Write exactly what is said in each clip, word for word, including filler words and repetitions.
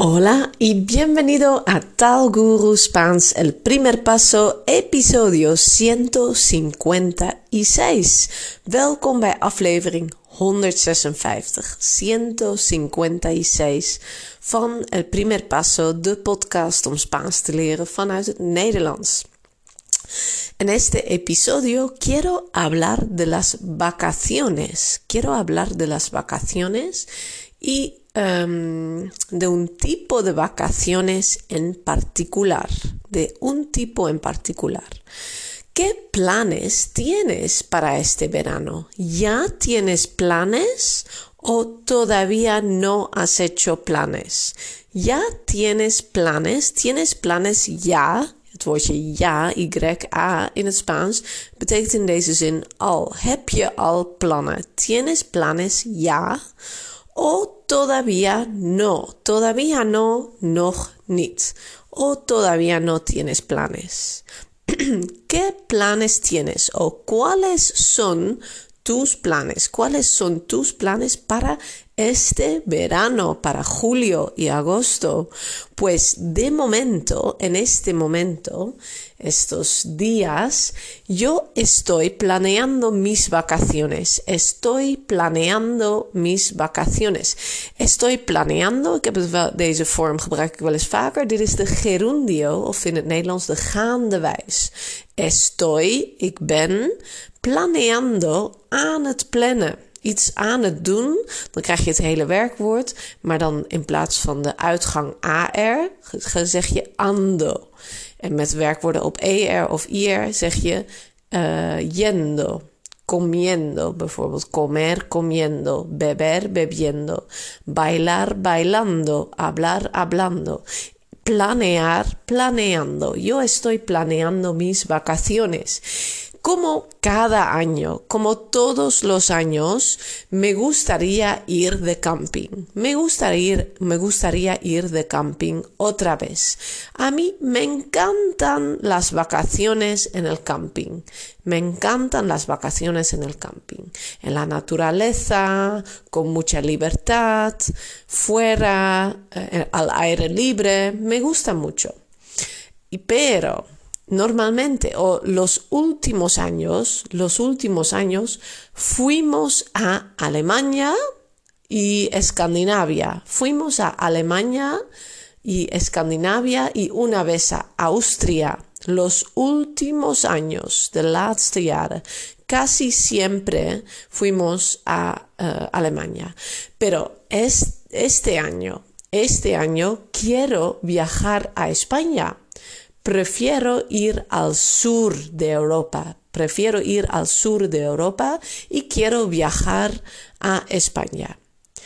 Hola y bienvenido a Taal Guru Spaans, el primer paso, episodio honderdcinquantazees. Welkom bij aflevering honderdzesenvijftig, honderdcinquantazees van El Primer Paso, de podcast om Spaans te leren vanuit het Nederlands. En este episodio quiero hablar de las vacaciones. Quiero hablar de las vacaciones y Um, de un tipo de vacaciones en particular, de un tipo en particular. ¿Qué planes tienes para este verano? ¿Ya tienes planes o todavía no has hecho planes? ¿Ya tienes planes? ¿Tienes planes ya? Het woordje ja, Y-A in het Spaans, betekent in deze zin al. Heb je al plannen? ¿Tienes planes ya? O todavía no, todavía no, nog niet. O todavía no tienes planes. ¿Qué planes tienes? O ¿cuáles son tus planes? ¿Cuáles son tus planes para este verano, para julio y agosto? Pues de momento, en este momento, estos días, yo estoy planeando mis vacaciones. Estoy planeando mis vacaciones. Estoy planeando, ik heb het wel, deze vorm gebruik ik wel eens vaker. Dit is de gerundio, of in het Nederlands de gaandewijs. Estoy, ik ben, planeando, aan het plannen. Iets aan het doen, dan krijg je het hele werkwoord, maar dan in plaats van de uitgang ar, zeg je ando. En met werkwoorden op er of ir zeg je uh, yendo, comiendo, bijvoorbeeld comer, comiendo, beber, bebiendo, bailar, bailando, hablar, hablando. Planear, planeando. Yo estoy planeando mis vacaciones. Como cada año, como todos los años, me gustaría ir de camping. Me gustaría, me gustaría ir de camping otra vez. A mí me encantan las vacaciones en el camping. Me encantan las vacaciones en el camping. En la naturaleza, con mucha libertad, fuera, eh, al aire libre. Me gusta mucho. Y pero... Normalmente, o los últimos años, los últimos años, fuimos a Alemania y Escandinavia. Fuimos a Alemania y Escandinavia y una vez a Austria. Los últimos años, de laatste jaren, casi siempre fuimos a uh, Alemania. Pero es, este año, este año quiero viajar a España. Prefiero ir al sur de Europa. Prefiero ir al sur de Europa y quiero viajar a España.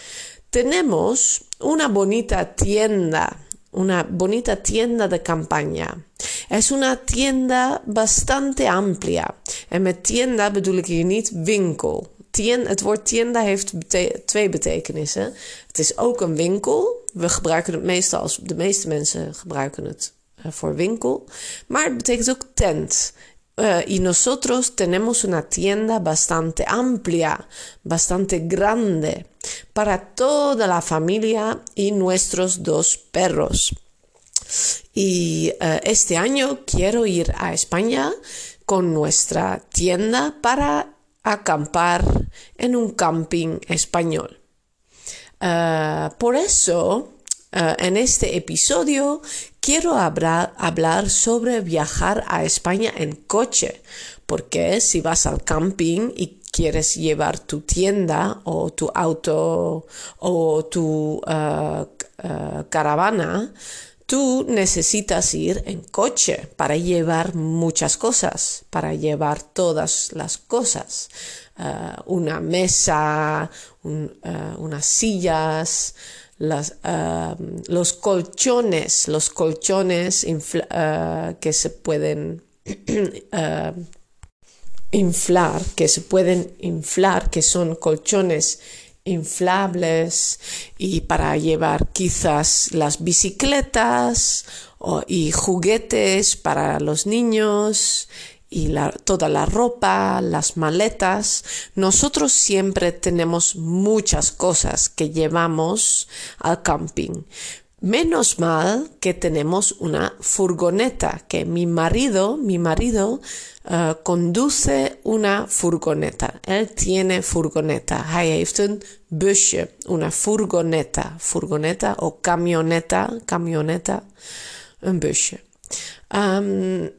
Tenemos una bonita tienda, una bonita tienda de campaña. Es una tienda bastante amplia. En met tienda bedoel ik hier niet winkel. Tien, het woord tienda heeft bete- twee betekenissen. Het is ook een winkel. We gebruiken het meestal als de meeste mensen gebruiken het voor winkel, maar het betekent ook tent. Uh, y nosotros tenemos una tienda bastante amplia, bastante grande, para toda la familia y nuestros dos perros. Y uh, este año quiero ir a España con nuestra tienda para acampar en un camping español. Uh, por eso, uh, en este episodio, quiero hablar, hablar sobre viajar a España en coche, porque si vas al camping y quieres llevar tu tienda o tu auto o tu uh, uh, caravana, tú necesitas ir en coche para llevar muchas cosas, para llevar todas las cosas. Uh, una mesa, un, uh, unas sillas, Las, uh, los colchones, los colchones infla, uh, que se pueden uh, inflar, que se pueden inflar, que son colchones inflables y para llevar quizás las bicicletas o, y juguetes para los niños y la, toda la ropa, las maletas. Nosotros siempre tenemos muchas cosas que llevamos al camping. Menos mal que tenemos una furgoneta, que mi marido, mi marido uh, conduce una furgoneta. Él tiene furgoneta. Hij heeft een busje, una furgoneta. Furgoneta o camioneta, camioneta, een busje. Um,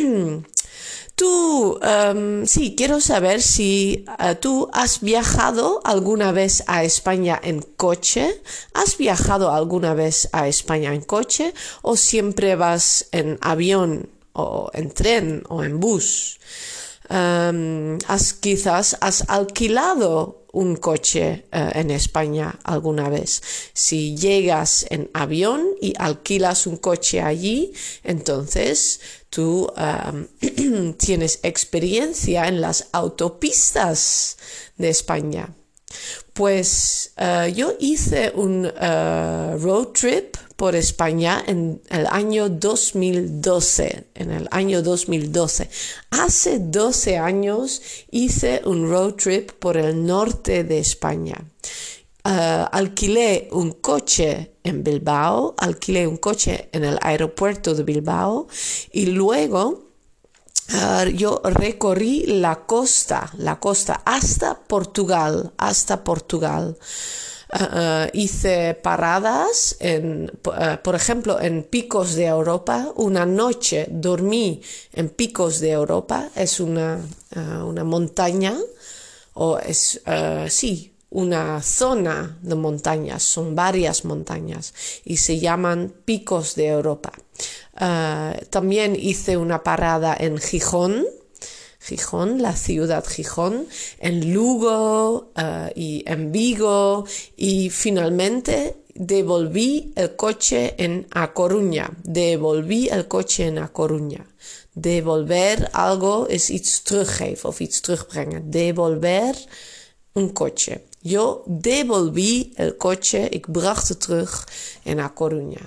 Tú, um, sí, quiero saber si uh, tú has viajado alguna vez a España en coche. ¿Has viajado alguna vez a España en coche o siempre vas en avión o en tren o en bus? Um, has, quizás has alquilado un coche uh, en España alguna vez. Si llegas en avión y alquilas un coche allí, entonces tú um, tienes experiencia en las autopistas de España. Pues uh, yo hice un uh, road trip por España en el año dos mil doce. En el año dos mil doce. Hace doce años hice un road trip por el norte de España. Uh, alquilé un coche en Bilbao, alquilé un coche en el aeropuerto de Bilbao y luego Uh, yo recorrí la costa, la costa hasta Portugal, hasta Portugal. Uh, uh, hice paradas, en, uh, por ejemplo, en Picos de Europa. Una noche dormí en Picos de Europa. Es una, uh, una montaña, o es, uh, sí, una zona de montañas. Son varias montañas y se llaman Picos de Europa. Uh, también hice una parada en Gijón, Gijón, la ciudad Gijón, en Lugo uh, y en Vigo y finalmente devolví el coche en A Coruña, devolví el coche en A Coruña. Devolver algo es iets teruggeven of iets terugbrengen. Devolver un coche. Yo devolví el coche, ik bracht het terug en A Coruña.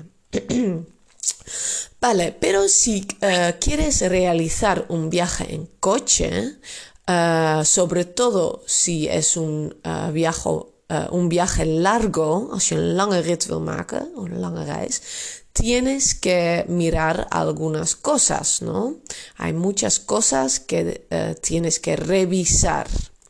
Vale, pero si uh, quieres realizar un viaje en coche, uh, sobre todo si es un, uh, viaje, uh, un viaje largo, als je een lange rit wil maken, een lange reis, tienes que mirar algunas cosas, ¿no? Hay muchas cosas que uh, tienes que revisar.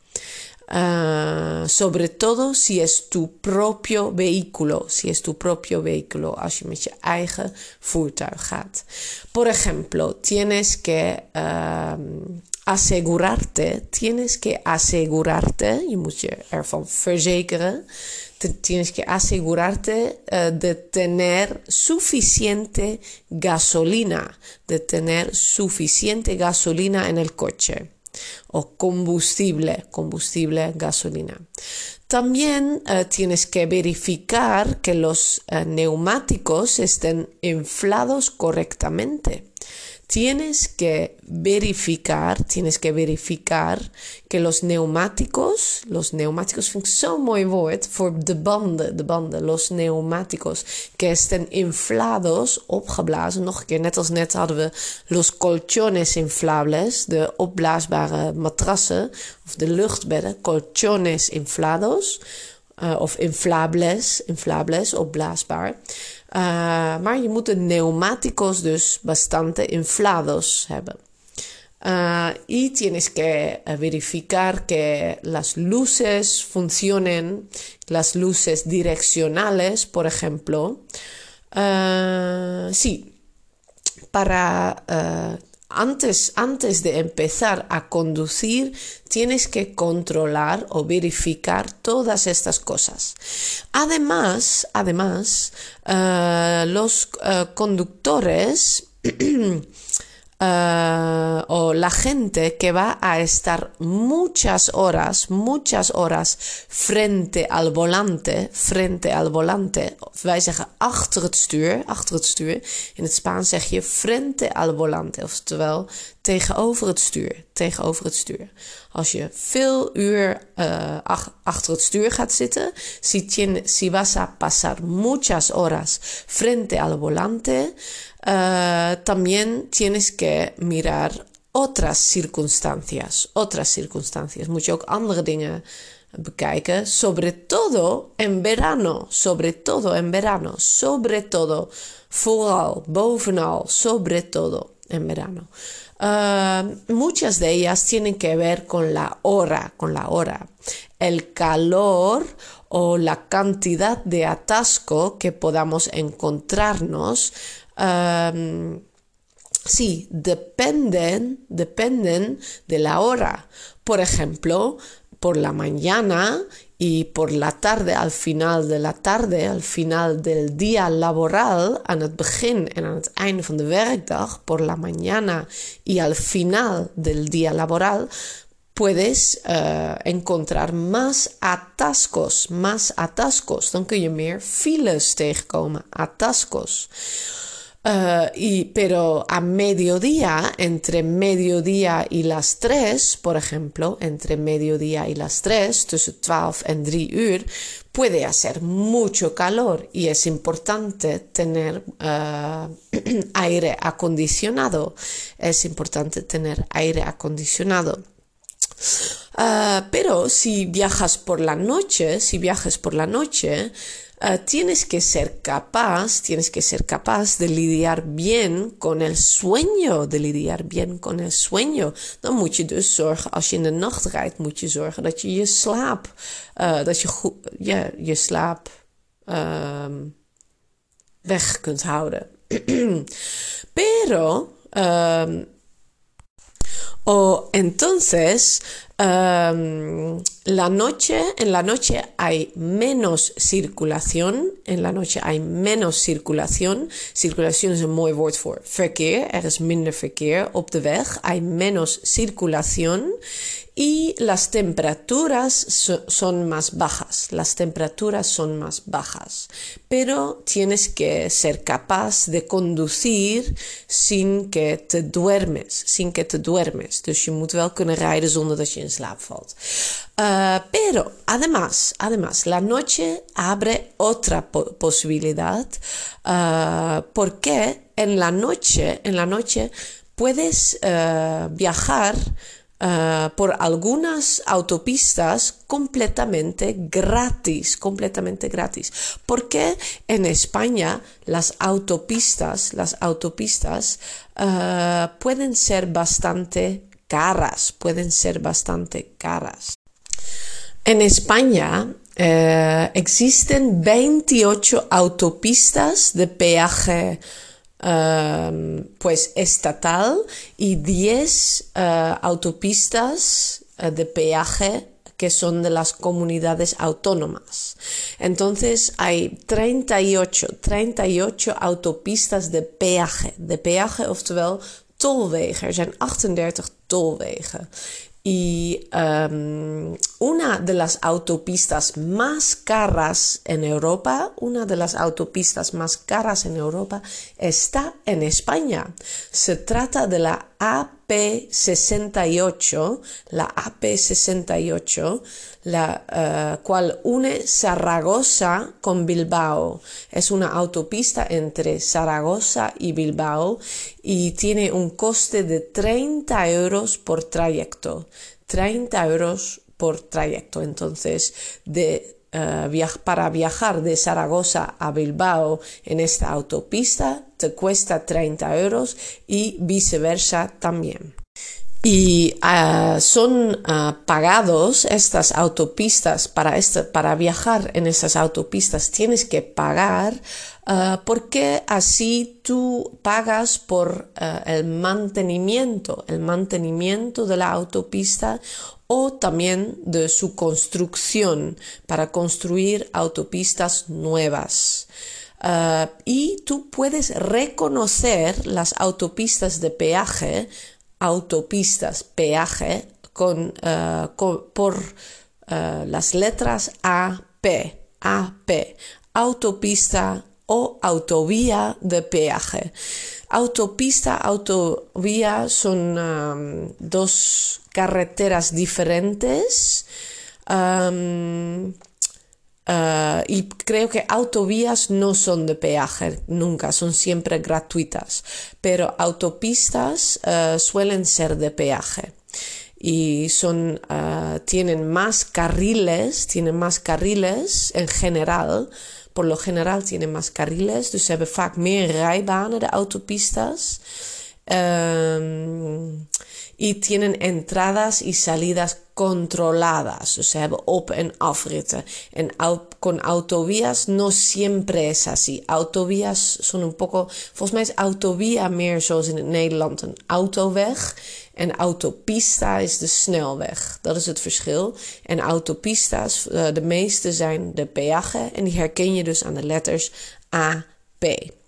Uh, sobre todo si es tu propio vehículo, si es tu propio vehículo, als je met je eigen voertuig gaat. Por ejemplo, tienes que uh, asegurarte, tienes que asegurarte, je moet je ervan verzekeren, te, tienes que asegurarte uh, de tener suficiente gasolina, de tener suficiente gasolina en el coche. O combustible, combustible, gasolina. También uh, tienes que verificar que los uh, neumáticos estén inflados correctamente. Tienes que verificar, tienes que verificar que los neumáticos, los neumáticos vind ik zo'n mooi woord voor de banden, de banden, los neumáticos, que estén inflados, opgeblazen. Nog een keer, net als net hadden we los colchones inflables, de opblaasbare matrassen of de luchtbedden, colchones inflados uh, of inflables, inflables, opblaasbaar. Uh, maar je moet de neumáticos dus bastante inflados hebben. Uh, y tienes que verificar que las luces funcionen, las luces direccionales, por ejemplo. Uh, sí, para... Uh, Antes, antes de empezar a conducir, tienes que controlar o verificar todas estas cosas. Además, además uh, los uh, conductores uh, o la gente que va a estar muchas horas, muchas horas frente al volante, frente al volante. Wij zeggen achter het stuur, achter het stuur. In het Spaans zeg je frente al volante, oftewel tegenover het stuur, tegenover het stuur. Als je veel uur uh, ach, achter het stuur gaat zitten, si, tien, si vas a pasar muchas horas frente al volante, uh, también tienes que mirar otras circunstancias, otras circunstancias. Moet je ook andere dingen bekijken, sobre todo en verano, sobre todo en verano, sobre todo, vooral, bovenal, sobre todo en verano. Uh, muchas de ellas tienen que ver con la hora, con la hora, el calor o la cantidad de atasco que podamos encontrarnos. Um, sí, dependen, dependen de la hora. Por ejemplo, por la mañana y por la tarde, al final de la tarde, al final del día laboral, aan het begin en aan het einde van de werkdag, por la mañana y al final del día laboral, puedes uh, encontrar más atascos, más atascos. Dan kun je meer files tegenkomen, atascos. Uh, y, pero a mediodía, entre mediodía y las tres, por ejemplo, entre mediodía y las tres, tussen twaalf en drie uur, puede hacer mucho calor y es importante tener uh, aire acondicionado. Es importante tener aire acondicionado. Uh, pero si viajas por la noche, si viajas por la noche, Uh, tienes que ser capaz, tienes que ser capaz de lidiar bien con el sueño, de lidiar bien con el sueño. Dan moet je dus zorgen, als je in de nacht rijdt, moet je zorgen dat je je slaap, uh, dat je goed, ja, je slaap uh, weg kunt houden. Pero, uh, o entonces, um, la noche, en la noche hay menos circulación, en la noche hay menos circulación. Circulación is een mooi woord voor verkeer, er is minder verkeer op de weg, hay menos circulación. Y las temperaturas so, son más bajas, las temperaturas son más bajas, pero tienes que ser capaz de conducir sin que te duermes, sin que te duermes. Dus je moet wel kunnen rijden zonder dat je in slaap valt. Uh, pero además, además, la noche abre otra po- posibilidad, uh, porque en la noche, en la noche puedes uh, viajar Uh, por algunas autopistas completamente gratis, completamente gratis. Porque en España las autopistas, las autopistas uh, pueden ser bastante caras, pueden ser bastante caras. En España uh, existen veintiocho autopistas de peaje Uh, pues estatal y diez uh, autopistas uh, de peaje que son de las comunidades autónomas. Entonces hay treinta y ocho, treinta y ocho autopistas de peaje, de peaje, oftewel tolwegen. Er zijn achtendertig tolwegen. Y um, una de las autopistas más caras en Europa, una de las autopistas más caras en Europa está en España. Se trata de la A P sesenta y ocho, la A P sesenta y ocho, la uh, cual une Zaragoza con Bilbao. Es una autopista entre Zaragoza y Bilbao y tiene un coste de treinta euros por trayecto. treinta euros por trayecto. Entonces, de, uh, viaj- para viajar de Zaragoza a Bilbao en esta autopista te cuesta treinta euros y viceversa también. Y uh, son uh, pagados estas autopistas, para, este, para viajar en estas autopistas tienes que pagar uh, porque así tú pagas por uh, el mantenimiento, el mantenimiento de la autopista o también de su construcción para construir autopistas nuevas. Uh, y tú puedes reconocer las autopistas de peaje, autopistas, peaje, con, uh, con, por uh, las letras A P, A P, autopista o autovía de peaje. Autopista, autovía son um, dos carreteras diferentes. Um, Uh, y creo que autovías no son de peaje nunca, son siempre gratuitas, pero autopistas uh, suelen ser de peaje. y son, uh, tienen más carriles, tienen más carriles en general. Por lo general tienen más carriles, dus ze hebben vaak meer rijbanen, de autopistas. Um, y tienen entradas y salidas controladas. Dus ze hebben op- en afritten. En au- con autovías no siempre es así. Autovías son un poco... Volgens mij is autovia meer zoals in het Nederland een autoweg. En autopista is de snelweg. Dat is het verschil. En autopistas, de meeste zijn de peage. En die herken je dus aan de letters A, P.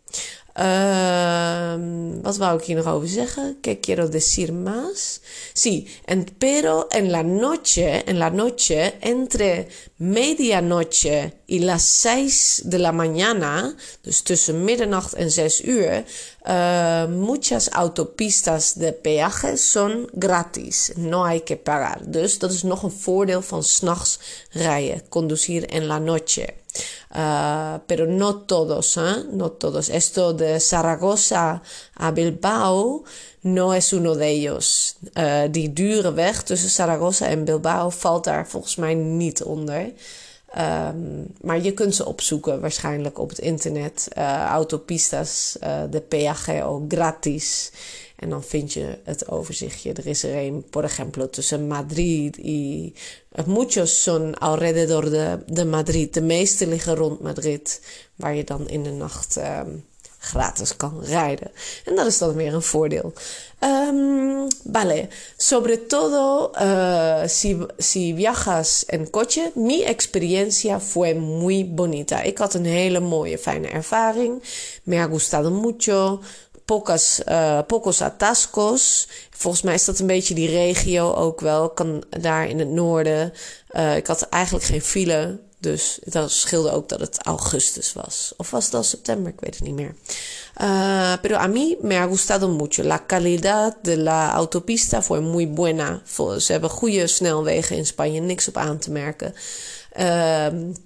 Uh, wat wou ik hier nog over zeggen? ¿Qué quiero decir más? Sí, en, pero en la noche, en la noche, entre medianoche y las seis de la mañana, dus tussen middernacht en zes uur, uh, muchas autopistas de peaje son gratis. No hay que pagar. Dus dat is nog een voordeel van 's nachts rijden. Conducir en la noche. Uh, pero no todos, ¿eh? No todos. Esto de Zaragoza a Bilbao no es uno de ellos. Uh, die dure weg tussen Zaragoza en Bilbao valt daar volgens mij niet onder. Um, maar je kunt ze opzoeken waarschijnlijk op het internet. Uh, autopistas uh, de peaje gratis. En dan vind je het overzichtje. Er is er een, por ejemplo, tussen Madrid y... Muchos son alrededor de, de Madrid. De meeste liggen rond Madrid. Waar je dan in de nacht um, gratis kan rijden. En dat is dan weer een voordeel. Um, vale. Sobre todo, uh, si, si viajas en coche, mi experiencia fue muy bonita. Ik had een hele mooie, fijne ervaring. Me ha gustado mucho. Pocas, uh, pocos atascos. Volgens mij is dat een beetje die regio ook wel. Kan daar in het noorden. Uh, ik had eigenlijk geen file. Dus dat scheelde ook dat het augustus was. Of was het al september? Ik weet het niet meer. Uh, pero a mí me ha gustado mucho. La calidad de la autopista fue muy buena. Ze hebben goede snelwegen in Spanje. Niks op aan te merken. Uh,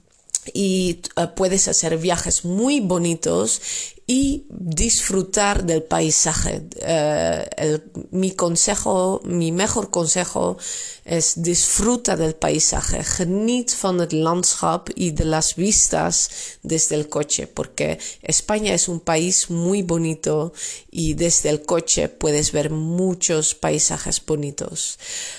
y uh, puedes hacer viajes muy bonitos y disfrutar del paisaje. Uh, el, mi consejo, mi mejor consejo es disfruta del paisaje. Geniet van het landschap y de las vistas desde el coche, porque España es un país muy bonito y desde el coche puedes ver muchos paisajes bonitos.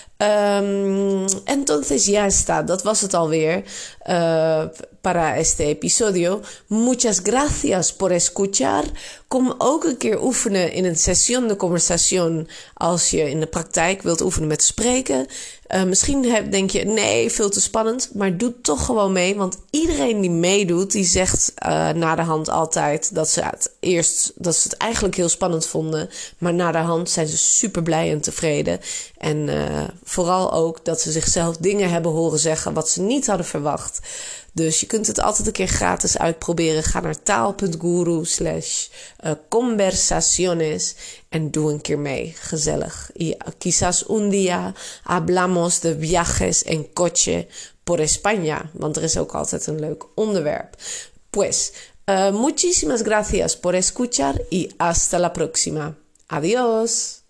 Um, entonces ya está, dat was het alweer uh, para este episodio. Muchas gracias por escuchar. Kom ook een keer oefenen in een session de conversación als je in de praktijk wilt oefenen met spreken. Uh, misschien heb, denk je, nee, veel te spannend, maar doe toch gewoon mee. Want iedereen die meedoet, die zegt uh, na de hand altijd dat ze het eerst, dat ze het eigenlijk heel spannend vonden. Maar na de hand zijn ze super blij en tevreden. En uh, vooral ook dat ze zichzelf dingen hebben horen zeggen wat ze niet hadden verwacht. Dus je kunt het altijd een keer gratis uitproberen. Ga naar taal.guru slash conversaciones en doe een keer mee. Gezellig. Y quizás un día hablamos de viajes en coche por España. Want er is ook altijd een leuk onderwerp. Pues, uh, muchísimas gracias por escuchar y hasta la próxima. Adiós.